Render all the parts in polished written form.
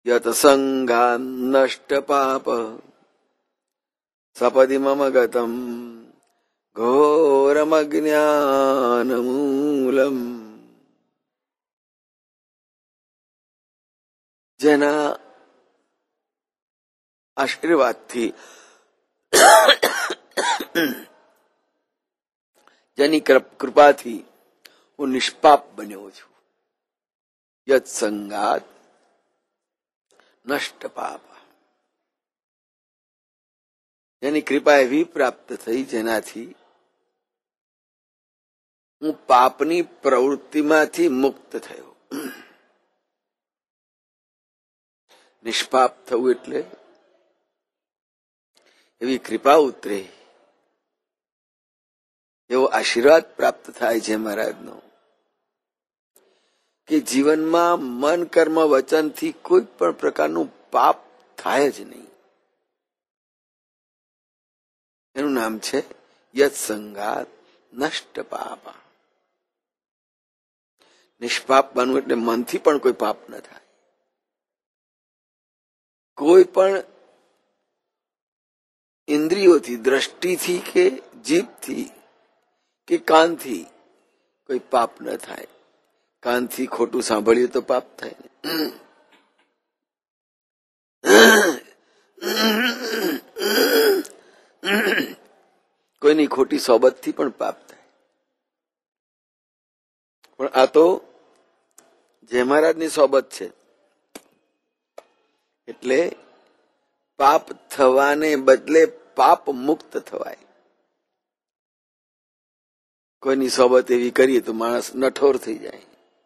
યત સંગાન નષ્ટ પાપ સપદિ મમ ગતમ ઘોરમજ્ઞાનમૂલમ. જેના આશીર્વાદથી, જેની કૃપાથી હું નિષ્પાપ બન્યો છું. યત સંગાત નષ્ટ પાપ. જેની કૃપા એવી પ્રાપ્ત થઈ જેનાથી હું પાપની પ્રવૃત્તિમાંથી મુક્ત થયો. નિષ્પાપ થવું એટલે એવી કૃપા ઉતરે, એવો આશીર્વાદ પ્રાપ્ત થાય છે મહારાજનો કે જીવનમાં મન કર્મ વચનથી કોઈ પણ પ્રકારનું પાપ થાય જ નહીં. એનું નામ છે યત સંગાત નષ્ટ પાપ. નિષ્પાપ બનવું એટલે મનથી પણ કોઈ પાપ ન થાય. કોઈ પણ ઇન્દ્રિયોથી, દ્રષ્ટિથી કે જીભથી કે કાનથી કોઈ પાપ ન થાય. કાનથી ખોટું સાંભળીએ તો પાપ થાય ને. કોઈની ખોટી સોબતથી પણ પાપ થાય. પણ આ તો જય મહારાજની સોબત છે એટલે પાપ થવાને બદલે પાપ મુક્ત થવાય. કોઈની સોબત એવી કરીએ તો માણસ નઠોર થઈ જાય.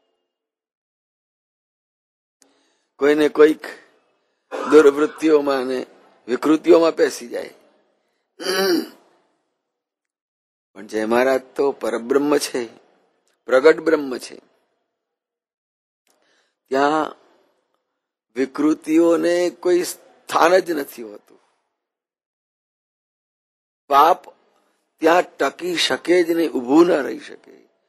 કોઈને કોઈક દુર્વૃત્તિઓમાં અને વિકૃતિઓમાં પેસી જાય. પણ જય મહારાજ તો પરબ્રહ્મ છે, પ્રગટ બ્રહ્મ છે. ત્યાં વિકૃતિઓને કોઈ સ્થાન જ નથી હોતું. પાપ ત્યાં ટકી શકે જ નહીં, ઊભું ના રહી શકે.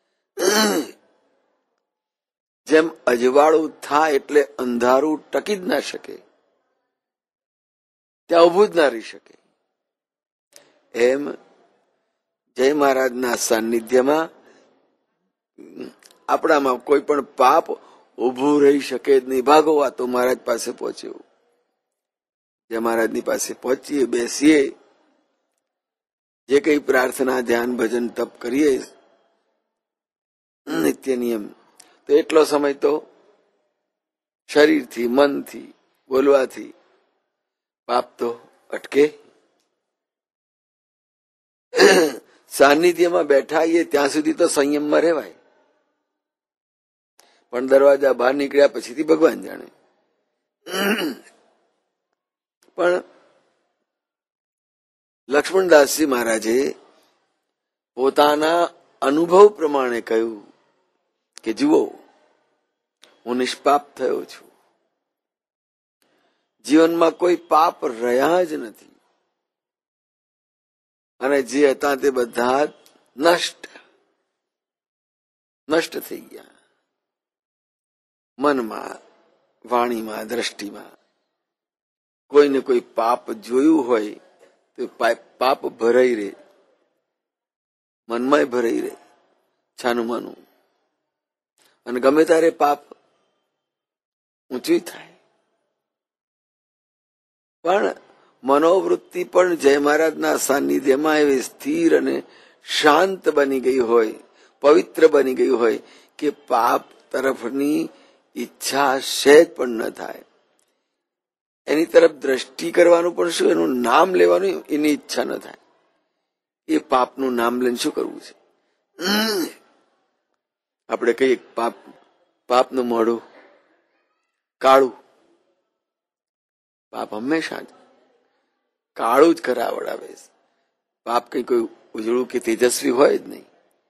જેમ અજવાળું થાય એટલે અંધારું ટકી જ ના શકે, ત્યાં ઊભું જ ના રહી શકે. એમ જય મહારાજના સાનિધ્યમાં આપણામાં કોઈ પણ પાપ ઊભું રહી શકે જ નહીં. ભાગો આ તો મહારાજ પાસે પહોંચ્યો. જય મહારાજની પાસે પહોંચીએ, બેસીએ, જે કઈ પ્રાર્થના, ધ્યાન, ભજન, તપ કરીએ નિત્ય નિયમ, તો એટલો સમય તો શરીરથી, મનથી, બોલવાથી પાપ તો અટકે. સાનિધ્યમાં બેઠાઈએ ત્યાં સુધી તો સંયમમાં રહેવાય, પણ દરવાજા બહાર નીકળ્યા પછીથી ભગવાન જાણે. પણ લક્ષ્મણદાસજી મહારાજે પોતાના અનુભવ પ્રમાણે કહ્યું કે જુઓ, હું નિષ્પાપ થયો છું. જીવનમાં કોઈ પાપ રહ્યા જ નથી અને જે હતા તે બધા નષ્ટ થઈ ગયા. મનમાં, વાણીમાં, દ્રષ્ટિમાં કોઈને કોઈ પાપ જોયું હોય તો પાપ ભરાઈ રહે, મનમાં ભરાઈ રહે છાનું માનું, અને ગમે ત્યારે પાપ ઊંચી થાય. પણ મનોવૃત્તિ પણ જય મહારાજના સાનિધ્યમાં એવી સ્થિર અને શાંત બની ગઈ હોય, પવિત્ર બની ગઈ હોય કે પાપ તરફની ઈચ્છા સહેજ પણ ન થાય. એની તરફ દ્રષ્ટિ કરવાનું પણ શું, એનું નામ લેવાનું એની ઈચ્છા ન થાય. એ પાપનું નામ લઈને શું કરવું છે? આપણે કહીએ પાપનું મોઢું કાળું. પાપ હંમેશા કાળું જ કરાવડાવે. પાપ કઈ કોઈ ઉજળું કે તેજસ્વી હોય જ નહીં.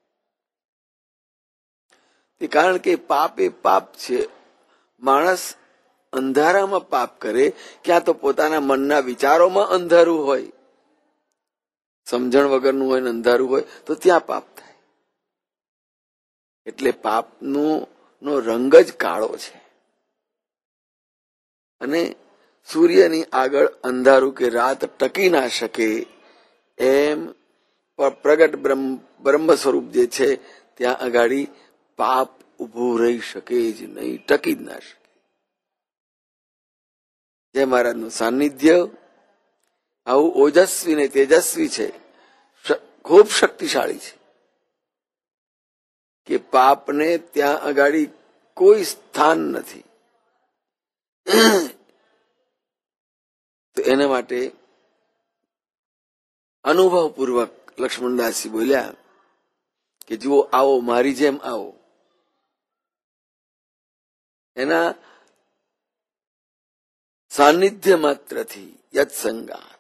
તે કારણ કે પાપ એ પાપ છે. માણસ અંધારામાં પાપ કરે, ક્યાં તો પોતાના મનના વિચારોમાં અંધારું હોય, સમજણ વગરનું હોય ને અંધારું હોય તો ત્યાં પાપ થાય. એટલે પાપનો રંગ જ કાળો છે. અને સૂર્યની આગળ અંધારું કે રાત ટકી ના શકે એમ પ્રગટ બ્રહ્મ સ્વરૂપ જે છે ત્યાં અગાડી પાપ ઉભું રહી શકે જ નહીં, ટકી જ ના શકે. જય મહારાજનું સાનિધ્ય આવું ઓજસ્વી ને તેજસ્વી છે, ખૂબ શક્તિશાળી છે કે પાપને ત્યાં અગાડી કોઈ સ્થાન નથી. તો એના માટે અનુભવપૂર્વક લક્ષ્મણદાસજી બોલ્યા કે જુઓ, આવો, મારી જેમ આવો. એના સાનિધ્ય માત્રથી યત્સંગાત,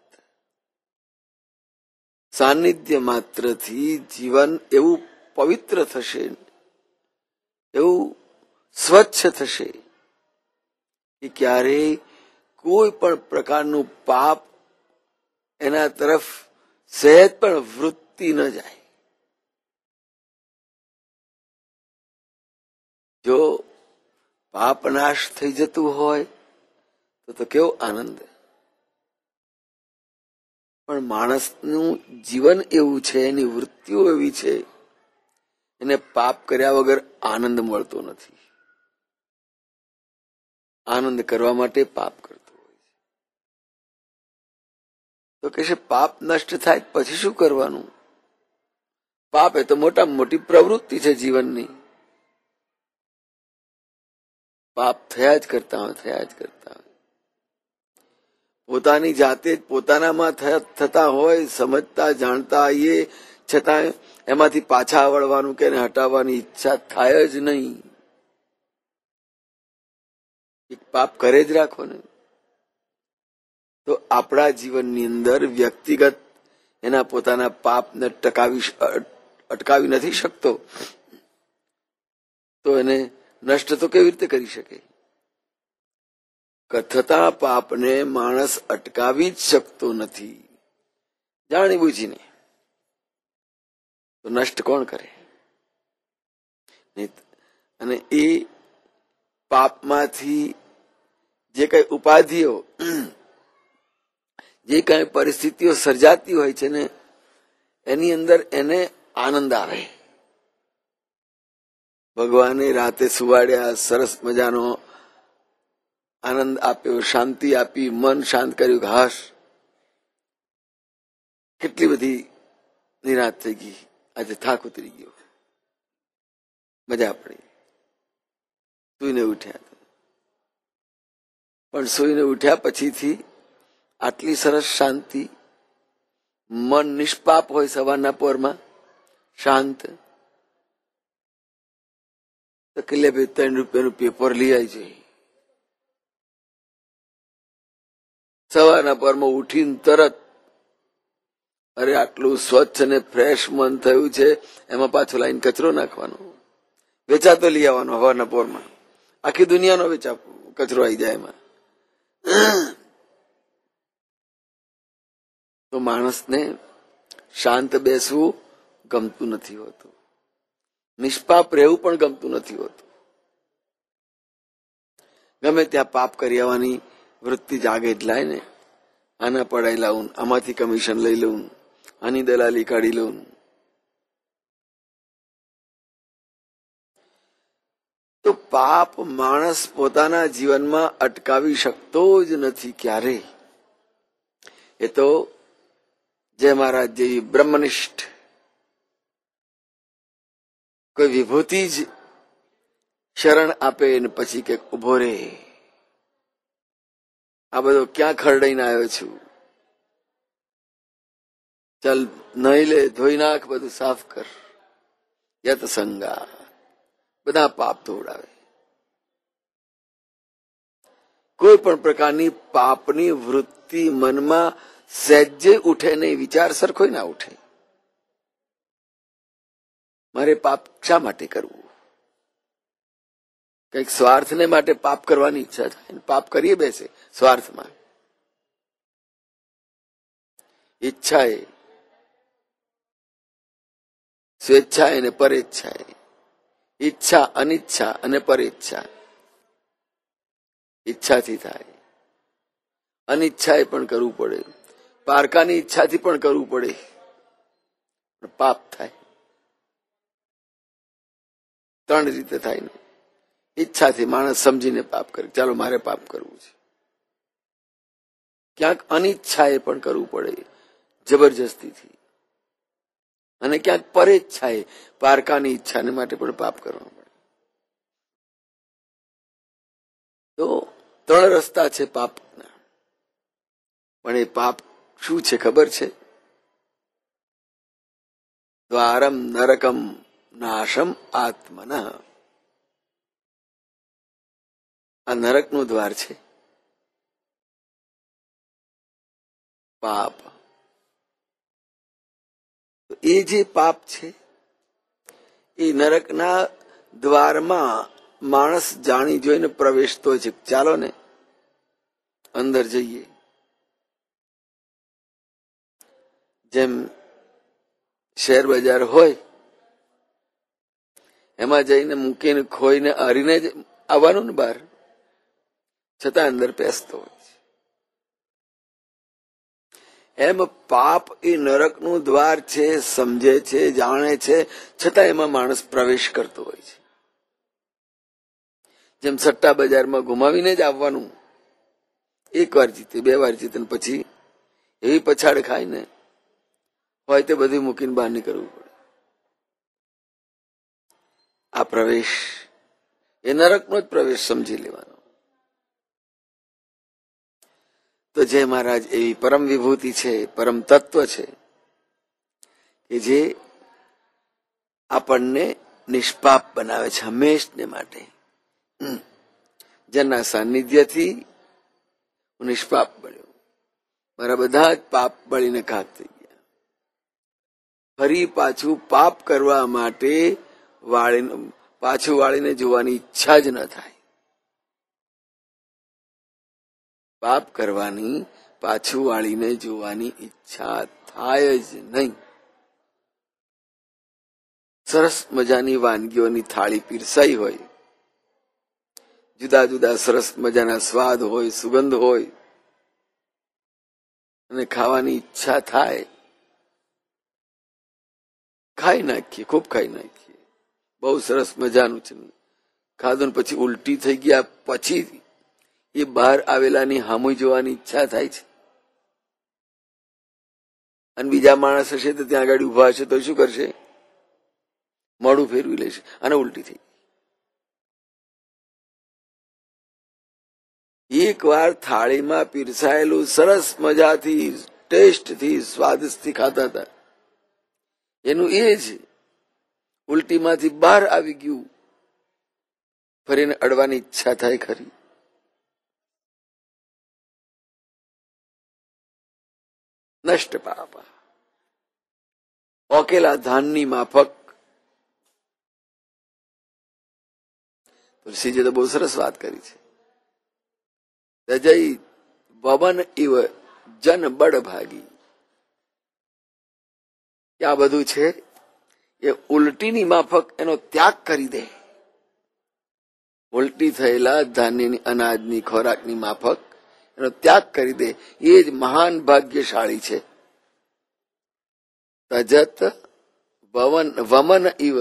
સાનિધ્ય માત્રથી જીવન એવું પવિત્ર થશે, એવું સ્વચ્છ થશે કે ક્યારેય કોઈ પણ પ્રકારનું પાપ એના તરફ સહેજ પણ વૃત્તિ ન જાય. જો પાપ નાશ થઈ જતું હોય તો કેવો આનંદ. પણ માણસનું જીવન એવું છે, એની વૃત્તિઓ એવી છે, એને પાપ કર્યા વગર આનંદ મળતો નથી. આનંદ કરવા માટે પાપ કરતો હોય છે. તો કે છે પાપ નષ્ટ થાય પછી શું કરવાનું? પાપ એ તો મોટામાં મોટી પ્રવૃત્તિ છે જીવનની. પાપ થયા જ કરતા હોય, થયા જ કરતા હોય. પોતાની જાતે જ પોતાનામાં થતા હોય, સમજતા જાણતા આવીએ છતાં એમાંથી પાછા વળવાનું કે હટાવવાની ઈચ્છા થાય જ નહીં. એક પાપ કરે જ રાખો ને. તો આપણા જીવનની અંદર વ્યક્તિગત એના પોતાના પાપને અટકાવી નથી શકતો, તો એને નષ્ટ તો કેવી રીતે કરી શકે? થતા પાપને માણસ અટકાવી જ શકતો નથી જાણી બુજીને. તો નષ્ટ કોણ કરે? અને એ પાપમાંથી જે કઈ ઉપાધિઓ, જે કઈ પરિસ્થિતિઓ સર્જાતી હોય છે ને, એની અંદર એને આનંદ આવે. ભગવાને રાતે સુવાડ્યા, સરસ મજાનો આનંદ આપ્યો, શાંતિ આપી, મન શાંત કર્યું કે હાશ, કેટલી બધી નિરાશ થઈ ગઈ, આજે થાક ઉતરી ગયો, મજા પડી. સુઈને ઉઠ્યા, પણ સુઈને ઉઠ્યા પછીથી આટલી સરસ શાંતિ, મન નિષ્પાપ હોય સવારના પોરમાં, શાંત. તો કે લે ભાઈ, 3 રૂપિયાનું પેપર લઈ આવજે. સવારના પોરમાં ઉઠીને તરત, અરે આટલું સ્વચ્છ અને ફ્રેશ મન થયું છે, એમાં પાછો લાઈન કચરો નાખવાનો, વેચાતો લઈ આવવાનો. હવારના પોરમાં આખી દુનિયાનો કચરો આવી જાય એમાં. તો માણસને શાંત બેસવું ગમતું નથી હોતું, નિષ્પાપ રહેવું પણ ગમતું નથી હોતું. ગમે ત્યાં પાપ કરી આવવાની વૃત્તિ જાગે જ લાય ને. આના પડાઈ લાવું, આમાંથી કમિશન લઈ લઉં, આની દલાલી કાઢી લઉં. તો પાપ માણસ પોતાના જીવનમાં અટકાવી શકતો જ નથી ક્યારે. એ તો જય મહારાજ જેવી બ્રહ્મનિષ્ઠ કોઈ વિભૂતિ જ શરણ આપે ને પછી કે ઉભો રે, આ બધો ક્યાં ખરડાઈને આવ્યો છું, ચાલ નહીં લે, ધોઈ નાખ, બધું સાફ કર. યત્સંગા, બધા પાપ ધોવડાવે. કોઈ પણ પ્રકારની પાપની વૃત્તિ મનમાં સહેજે ઉઠે નહીં, વિચાર સરખો ના ઉઠે. મારે પાપ શા માટે કરવું? કઈક સ્વાર્થને માટે પાપ કરવાની ઈચ્છા થાય, પાપ કરીએ બેસે સ્વાર્થમાં. ઈચ્છાએ, સ્વેચ્છાએ અને પરેચ્છાએ. ઈચ્છા, અનિચ્છા અને પરેચ્છા. ઈચ્છાથી થાય, અનિચ્છાએ પણ કરવું પડે, પારકાની ઈચ્છાથી પણ કરવું પડે, પાપ થાય. ત્રણ રીતે થાય ને. ઈચ્છાથી માણસ સમજીને પાપ કરે, ચાલો મારે પાપ કરવું છે. ક્યાંક અનિચ્છાએ પણ કરવું પડે, જબરજસ્તીથી. અને ક્યાંક પરેચ્છાએ, પારકાની ઈચ્છાને માટે પણ પાપ કરવા પડે. તો ત્રણ રસ્તા છે પાપના. પણ એ પાપ શું છે ખબર છે? દ્વારમ નરકમ નાશમ આત્મના. આ નરકનું દ્વાર છે પાપ. એ જે પાપ છે એ નરકના દ્વારમાં માણસ જાણી જોઈને પ્રવેશતો છે. ચાલો ને અંદર જઈએ. જેમ શેર બજાર હોય એમાં જઈને મૂકીને ખોઈને હરીને જ આવવાનું ને બહાર, છતાં અંદર પેસતો હોય છે. એમ પાપ એ નરકનું દ્વાર છે, સમજે છે, જાણે છે, છતાં એમાં માણસ પ્રવેશ કરતો હોય છે. જેમ સટ્ટા બજારમાં ગુમાવીને જ આવવાનું, એક વાર જીતે, બે વાર જીતે, પછી એવી પછાડ ખાય ને હોય તે બધું મૂકીને બહાર નીકળવું પડે. આ પ્રવેશ એ નરકનો જ પ્રવેશ સમજી લેવાનો. તો જય મહારાજ એવી પરમ વિભૂતિ છે, પરમ તત્વ છે કે જે આપણને નિષ્પાપ બનાવે છે હંમેશને માટે. જેના સાનિધ્યથી હું નિષ્પાપ બન્યો. મારા બધા જ પાપ બળીને ખાક થઈ ગયા. ફરી પાછું પાપ કરવા માટે પાછું વાળીને જોવાની ઈચ્છા જ ન થાય. પાપ કરવાની પાછું વાળીને જોવાની ઈચ્છા થાય જ નહીં. સરસ મજાની વાનગીઓની થાળી પીરસાઈ હોય, જુદા જુદા સરસ મજાના સ્વાદ હોય, સુગંધ હોય, અને ખાવાની ઈચ્છા થાય, ખાઈ નાખીએ, ખૂબ ખાઈ નાખીએ. બહુ સરસ મજાનું છે. ખાધું પછી ઉલટી થઈ ગયા પછી એ બહાર આવેલાની હામું જોવાની ઈચ્છા થાય છે. અને બીજા માણસ હશે તો ત્યાં આગળ ઉભા હશે તો શું કરશે? મોઢું ફેરવી લેશે અને ઉલટી થઈ. એક વાર થાળીમાં પીરસાયેલું સરસ મજાથી, ટેસ્ટથી, સ્વાદથી ખાતા હતા, એનું એ જ ઉલટીમાંથી બહાર આવી ગયું, ફરીને અડવાની ઈચ્છા થાય ખરી? નષ્ટ પાપ. ઓકેલા ધાનની માફક. તુલસીજી તો બહુ સરસ વાત કરી છે. જય પવન ઇવ જન બળ ભાગી. આ બધું છે એ ઉલટીની માફક એનો ત્યાગ કરી દે. ઉલટી થયેલા ધાન્યની, અનાજની, ખોરાકની માફક એનો ત્યાગ કરી દે, એ જ મહાન ભાગ્યશાળી છે. તજત વમન ઇવ.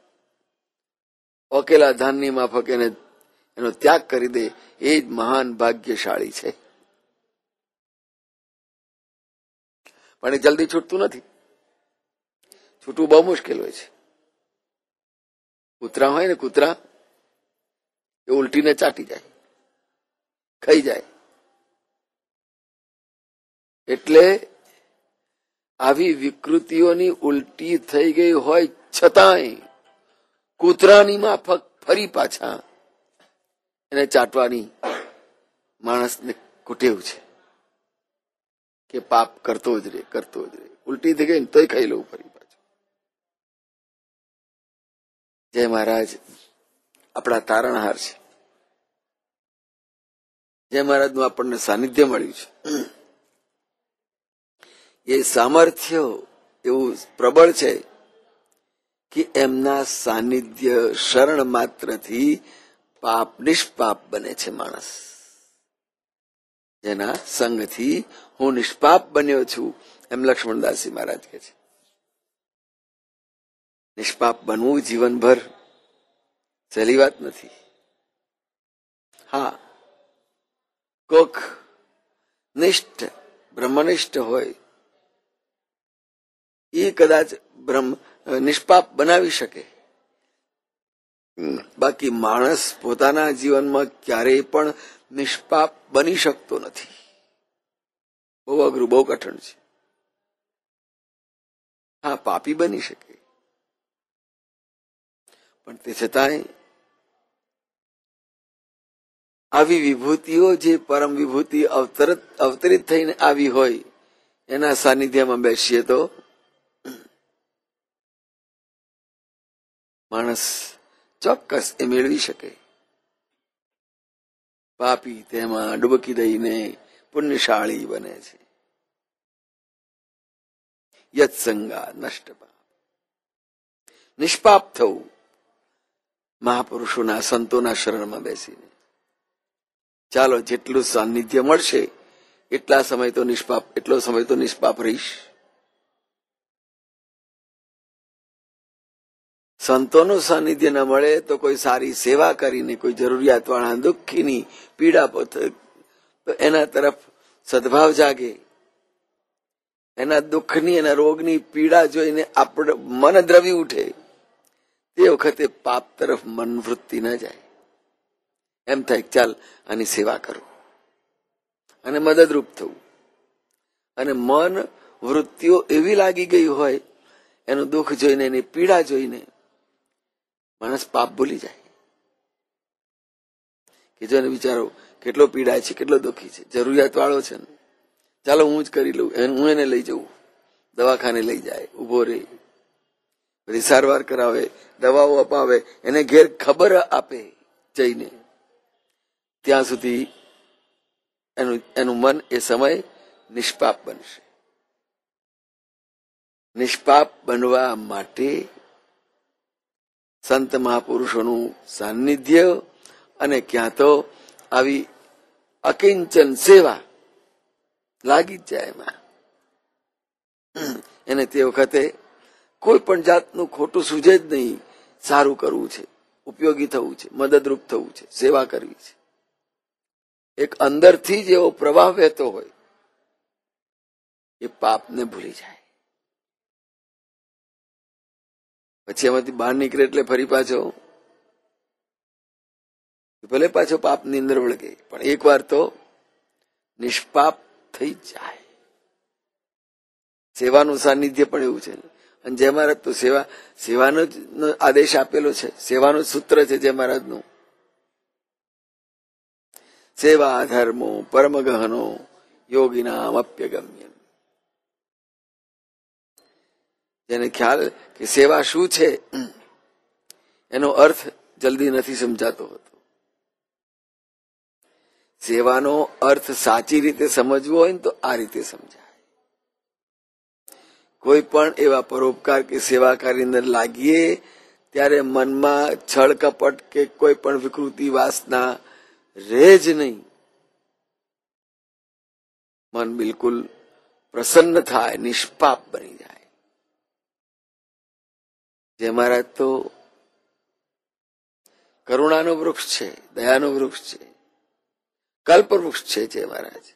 ઓકેલા ધાનની માફક એનો ત્યાગ કરી દે, એ જ મહાન ભાગ્યશાળી છે. પણ એ જલ્દી છૂટતું નથી. છૂટવું બહુ મુશ્કેલ હોય છે. કૂતરા હોય ને, કૂતરા એ ઉલટીને ચાટી જાય, ખાઈ જાય. એટલે આવી વિકૃતિઓની ઉલટી થઈ ગઈ હોય છતાંય કૂતરાની માફક ફરી પાછા એને ચાટવાની માણસને કુટેવ છે કે પાપ કરતો જ રે, કરતો જ રે. ઉલટી થઈ ગઈ ને તોય ખાઈ લઉં ફરી પાછું. જય મહારાજ આપણા તારણહાર છે. જય મહારાજનું આપણને સાનિધ્ય મળ્યું છે. એ સામર્થ્ય એવું પ્રબળ છે કે એમના સાનિધ્ય શરણ માત્રથી પાપ નિષ્પાપ બને છે માણસ. જેના સંગથી હું નિષ્પાપ બન્યો છું, એમ લક્ષ્મણદાસજી મહારાજ કહે છે. નિષ્પાપ બનવું જીવનભર સહેલી વાત નથી. હા, કોક નિષ્ઠ બ્રહ્મનિષ્ઠ હોય એ કદાચ નિષ્પાપ બનાવી શકે. બાકી માણસ પોતાના જીવનમાં ક્યારેય પણ નિષ્પાપ બની શકતો નથી. બહુ અઘરું, બહુ કઠણ છે. હા, પાપી બની શકે, પણ તે છતાંય આવી વિભૂતિઓ જે પરમ વિભૂતિ અવતરિત થઈને આવી હોય એના સાનિધ્યમાં બેસીએ તો માણસ ચોક્કસ એ મેળવી શકે. પાપી તેમાં ડૂબકી દઈને પુણ્યશાળી બને છે. યત્સંગા નષ્ટ પાપ. નિષ્પાપ થવું મહાપુરુષોના સંતોના શરણમાં બેસીને. ચાલો, જેટલું સાનિધ્ય મળશે એટલો સમય તો નિષ્પાપ રહીશ. સંતોનું સાનિધ્ય ન મળે તો કોઈ સારી સેવા કરીને કોઈ જરૂરિયાત વાળા દુઃખીની પીડા તો એના તરફ સદભાવ જાગે. એના દુઃખની, એના રોગની પીડા જોઈને આપણે મન દ્રવી ઉઠે. તે વખતે પાપ તરફ મન વૃત્તિ ન જાય. એમ થાય, ચાલ આની સેવા કરું અને મદદરૂપ થવું. અને મન વૃત્તિઓ એવી લાગી ગઈ હોય, એનું દુઃખ જોઈને, એની પીડા જોઈને માણસ પાપ ભૂલી જાય. કે જો એને વિચારો કેટલો પીડાય છે, કેટલો દુઃખી છે, જરૂરિયાત વાળો છે ને, ચાલો હું જ કરી લઉં, હું એને લઈ જઉં. દવાખાને લઈ જાય, ઉભો રહે, બધી સારવાર કરાવે, દવાઓ અપાવે, એને ઘેર ખબર આપે જઈને. ત્યાં સુધી એનું મન એ સમય નિષ્પાપ બનશે. નિષ્પાપ બનવા માટે સંત મહાપુરુષોનું સાનિધ્ય અને ક્યાં તો આવી અકિંચન સેવા લાગી જ જાય એમાં. એને તે વખતે કોઈ પણ જાતનું ખોટું સૂઝે જ નહીં. સારું કરવું છે, ઉપયોગી થવું છે, મદદરૂપ થવું છે, સેવા કરવી છે. એક અંદરથી જ એવો પ્રવાહ વહેતો હોય, એ પાપને ભૂલી જાય. પછી એમાંથી બહાર નીકળે એટલે ફરી ભલે પાછો પાપની અંદર વળગે, પણ એકવાર તો નિષ્પાપ થઈ જાય. સેવાનું સાનિધ્ય પણ એવું છે. અને જય મહારાજ તો સેવાનો જ આદેશ આપેલો છે. સેવાનું સૂત્ર છે જય મહારાજનું. સેવા ધર્મો પરમ ગહનો યોગીનામ અપ્યગમ્ય. જેને ખ્યાલ કે સેવા શું છે એનો અર્થ જલ્દી નથી સમજાતો હતો. સેવાનો અર્થ સાચી રીતે સમજવો હોય ને તો આ રીતે સમજાય. કોઈ પણ એવા પરોપકાર કે સેવા કાર્યની અંદર લાગીએ ત્યારે મનમાં છળ કપટ કે કોઈ પણ વિકૃતિ વાસના રહે જ નહીં. મન બિલકુલ પ્રસન્ન થાય, નિષ્પાપ બની જાય. જય મહારાજ તો કરુણાનો વૃક્ષ છે, દયાનો વૃક્ષ છે, કલ્પ વૃક્ષ છે. જય મહારાજ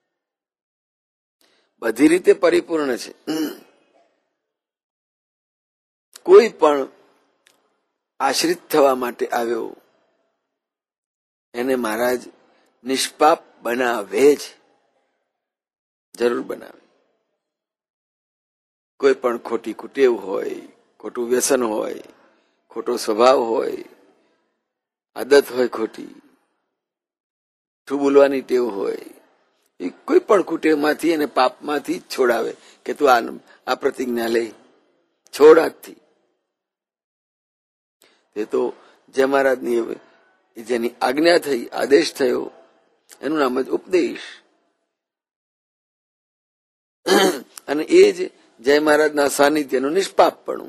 બધી રીતે પરિપૂર્ણ છે. કોઈ પણ આશ્રિત થવા માટે આવ્યો એને મહારાજ નિષ્પાપ બનાવે જ, જરૂર બનાવે. કોઈ પણ ખોટી કુટેવ હોય, ખોટું વ્યસન હોય, ખોટો સ્વભાવ હોય, આદત હોય ખોટી, જૂઠું બોલવાની ટેવ હોય, એ કોઈ પણ કુટેવમાંથી અને પાપમાંથી જ છોડાવે કે તું આ પ્રતિજ્ઞા લે, છોડ આજથી. તે તો જય મહારાજની જેની આજ્ઞા થઈ, આદેશ થયો, એનું નામ જ ઉપદેશ. અને એ જ જય મહારાજના સાનિધ્યનું નિષ્પાપપણું.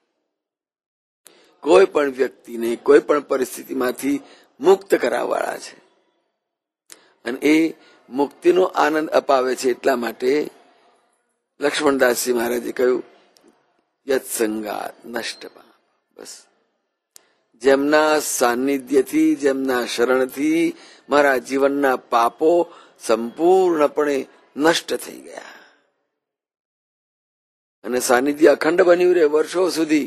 કોઈ પણ વ્યક્તિને કોઈ પણ પરિસ્થિતિમાંથી મુક્ત કરાવવાળા છે. અને એ મુક્તિનો આનંદ અપાવે છે. એટલા માટે લક્ષ્મણદાસજી મહારાજે કહ્યું યત સંગાત નષ્ટ પાપ. બસ જેમના સાનિધ્યથી, જેમના શરણથી મારા જીવનના પાપો સંપૂર્ણપણે નષ્ટ થઈ ગયા અને સાનિધ્ય અખંડ બન્યું રહે વર્ષો સુધી.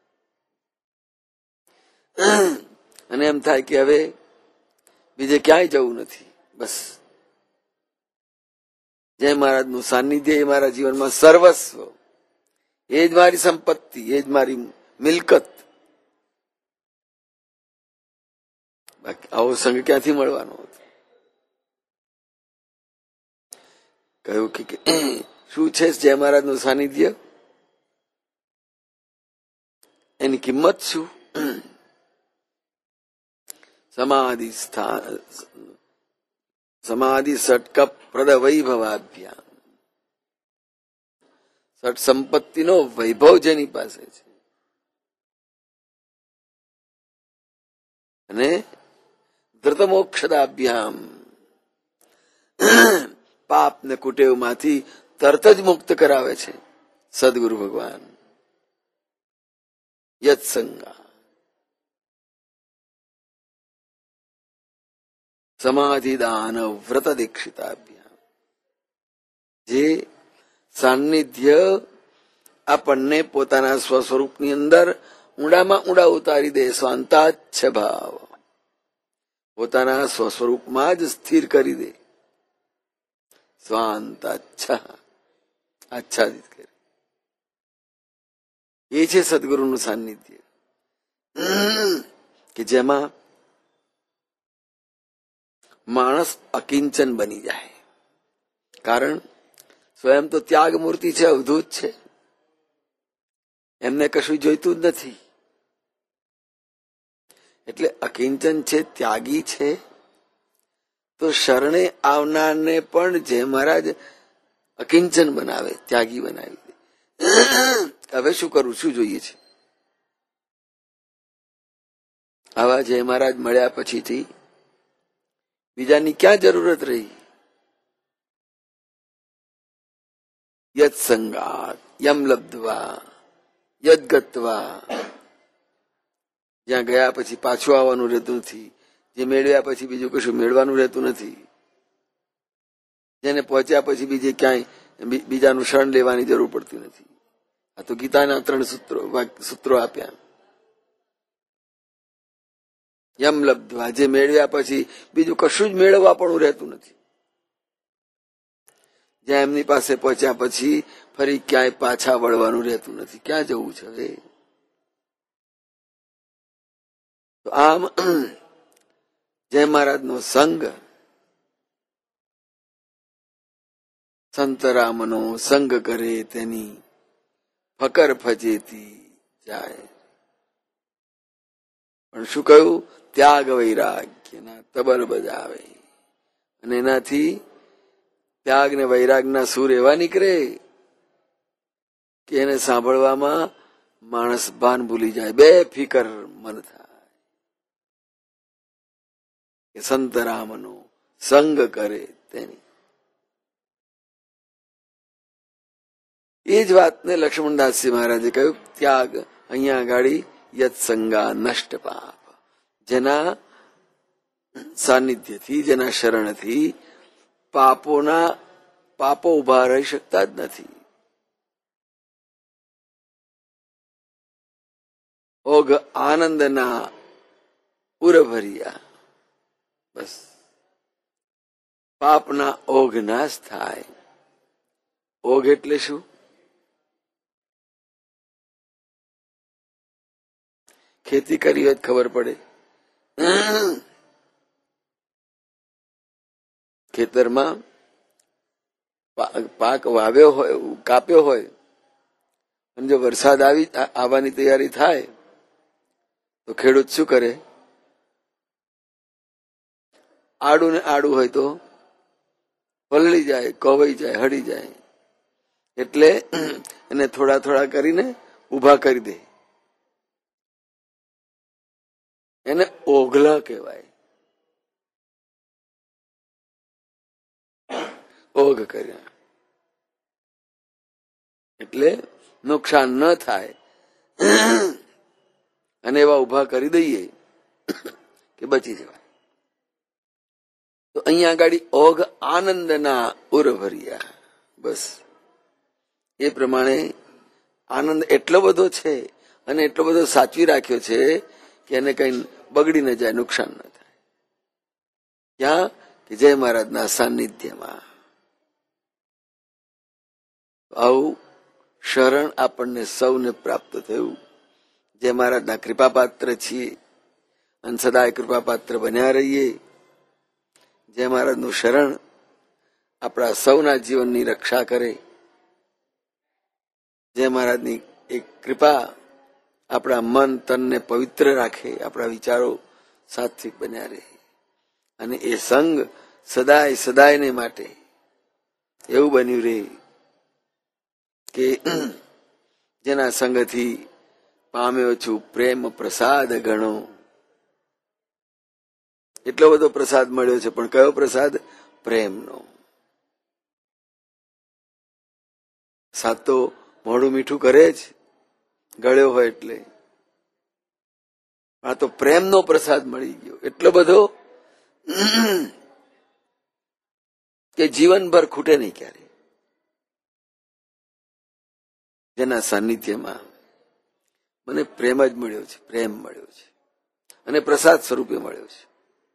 અને એમ થાય કે હવે બીજે ક્યાંય જવું નથી. બસ જય મહારાજનું સાનિધ્ય એ મારા જીવનમાં સર્વસ્વ, એ જ મારી સંપત્તિ, એ જ મારી મિલકત. બાકી આવો સંગ ક્યાંથી મળવાનો હતો? કહ્યું કે શું છે જય મહારાજનું સાનિધ્ય, એની કિંમત શું? સમાધિ સ્થાન સમાધિ ષટકપ પ્રદ વૈભવાભ્યામ. ષટ સંપત્તિનો વૈભવ જેની પાસે છે અને ધૃત મોક્ષદાભ્યામ, પાપ ને કુટેવ માંથી તરત જ મુક્ત કરાવે છે સદગુરુ ભગવાન. યત સંગા સમાધિ દાન વ્રત દીક્ષિતાભ્યામ. જે સાનિધ્ય આપણને પોતાના સ્વસ્વરૂપની અંદર ઊંડામાં ઊંડા ઉતારી દે, સ્વાંતાચ્છ ભાવ, પોતાના સ્વસ્વરૂપમાં જ સ્થિર કરી દે, સ્વાંતાચ્છ આચ્છાદિત કરે, એ છે સદગુરુનું સાનિધ્ય કે જેમાં માણસ અકિંચન બની જાય. કારણ સ્વયં તો ત્યાગ મૂર્તિ છે, અવધૂત છે, એમને કશું જોઈતું જ નથી. એટલે અકિંચન છે, ત્યાગી છે, તો શરણે આવનારને પણ જય મહારાજ અકિંચન બનાવે, ત્યાગી બનાવી દે. હવે શું કરું, શું જોઈએ છે? આવા જય મહારાજ મળ્યા પછીથી બીજાની ક્યાં જરૂરત રહી? યત સંગાત યમ લબ્ધવા યદ ગત્વા. જ્યાં ગયા પછી પાછું આવવાનું રહેતું નથી, જે મેળવ્યા પછી બીજું કશું મેળવાનું રહેતું નથી, જેને પહોંચ્યા પછી બીજે ક્યાંય બીજાનું શરણ લેવાની જરૂર પડતી નથી. આ તો ગીતાના 3 સૂત્રો આપ્યા. યમ લબ્ધવા, જે મેળવ્યા પછી બીજું કશું જ મેળવવા પણ રહેતું નથી. જ્યાં એમની પાસે પહોંચ્યા પછી ફરી ક્યાંય પાછા વળવાનું રહેતું નથી. ક્યાં જવું છે હવે? તો આમ જય મહારાજનો સંગ, સંતરામનો સંગ કરે તેની ફકર ફજેતી જાય. પણ શું કહ્યું? ત્યાગ વૈરાગ્યના તબર બજાવે. અને એનાથી ત્યાગ ને વૈરાગના સૂર એવા નીકળે કે એને સાંભળવામાં માણસ ભાન ભૂલી જાય, બે ફિકર મન થાય કે સંતરામનો સંગ કરે તેની. એ જ વાતને લક્ષ્મણદાસજી મહારાજે કહ્યું ત્યાગ અહીંયા આગળ યત સંગા નષ્ટ પાપ. જેના સાનિધ્યથી, જેના શરણથી પાપો ઉભા રહી શકતા જ નથી. ઓઘ આનંદના ઉરભર્યા. બસ પાપના ઓઘ નાશ થાય. ઓઘ એટલે શું? ખેતી કરી હોય ખબર પડે. ખેતરમાં પાક વાવ્યો હોય, કાપ્યો હોય, અને જો વરસાદ આવવાની તૈયારી થાય તો ખેડૂત શું કરે? આડું ને આડું હોય તો પલળી જાય, કોવાઈ જાય, હળી જાય. એટલે એને થોડા થોડા કરીને ઉભા કરી દે. એને ઓઘલા કહેવાય. ઓઘ કર્યા, એટલે નુકસાન ન થાય અને એવા ઉભા કરી દઈએ કે બચી જવાય. તો અહીંયા આગળ ઓઘ આનંદના ઉર ભર્યા. બસ એ પ્રમાણે આનંદ એટલો બધો છે અને એટલો બધો સાચવી રાખ્યો છે કે એને કઈ બગડી ન જાય, નુકસાન ન થાય. ક્યાં? કે જય મહારાજના સાનિધ્યમાં. આવું શરણ આપણને સૌને પ્રાપ્ત થયું. જય મહારાજના કૃપાપાત્ર છીએ અને સદાય કૃપાપાત્ર બન્યા રહીએ. જય મહારાજનું શરણ આપણા સૌના જીવનની રક્ષા કરે. જય મહારાજની એક કૃપા આપણા મન તનને પવિત્ર રાખે, આપણા વિચારો સાત્વિક બન્યા રહે અને એ સંગ સદાય સદાયને માટે એવું બન્યું રહે કે જેના સંગથી પામ્યો છું પ્રેમ પ્રસાદ ગણો. એટલો બધો પ્રસાદ મળ્યો છે, પણ કયો પ્રસાદ? પ્રેમનો. સાત તો મોઢું મીઠું કરે જ, ગળ્યો હોય એટલે. આ તો પ્રેમનો પ્રસાદ મળી ગયો, એટલો બધો કે જીવનભર ખૂટે નહીં ક્યારે. જેના સાનિધ્યમાં મને પ્રેમ જ મળ્યો છે, પ્રેમ મળ્યો છે અને પ્રસાદ સ્વરૂપે મળ્યો છે.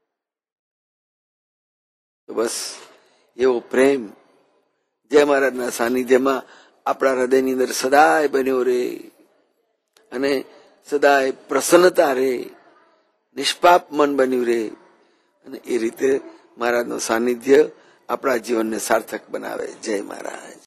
તો બસ એવો પ્રેમ જય મહારાજના સાનિધ્યમાં આપણા હૃદયની અંદર સદાય બન્યો રહે અને સદાય પ્રસન્નતા રહે, નિષ્પાપ મન બન્યું રહે અને એ રીતે મહારાજનું સાનિધ્ય આપણા જીવનને સાર્થક બનાવે. જય મહારાજ.